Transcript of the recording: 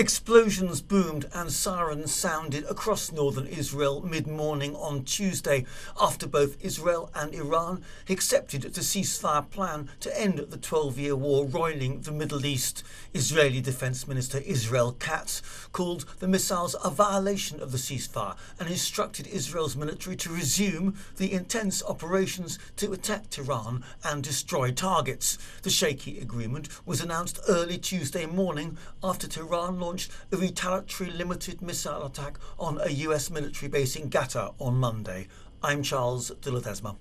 Explosions boomed and sirens sounded across northern Israel mid-morning on Tuesday after both Israel and Iran accepted the ceasefire plan to end the 12-year war roiling the Middle East. Israeli Defense Minister Israel Katz called the missiles a violation of the ceasefire and instructed Israel's military to resume the intense operations to attack Tehran and destroy targets. The shaky agreement was announced early Tuesday morning after Tehran launched a retaliatory limited missile attack on a US military base in Qatar on Monday. I'm Charles de Ledesma.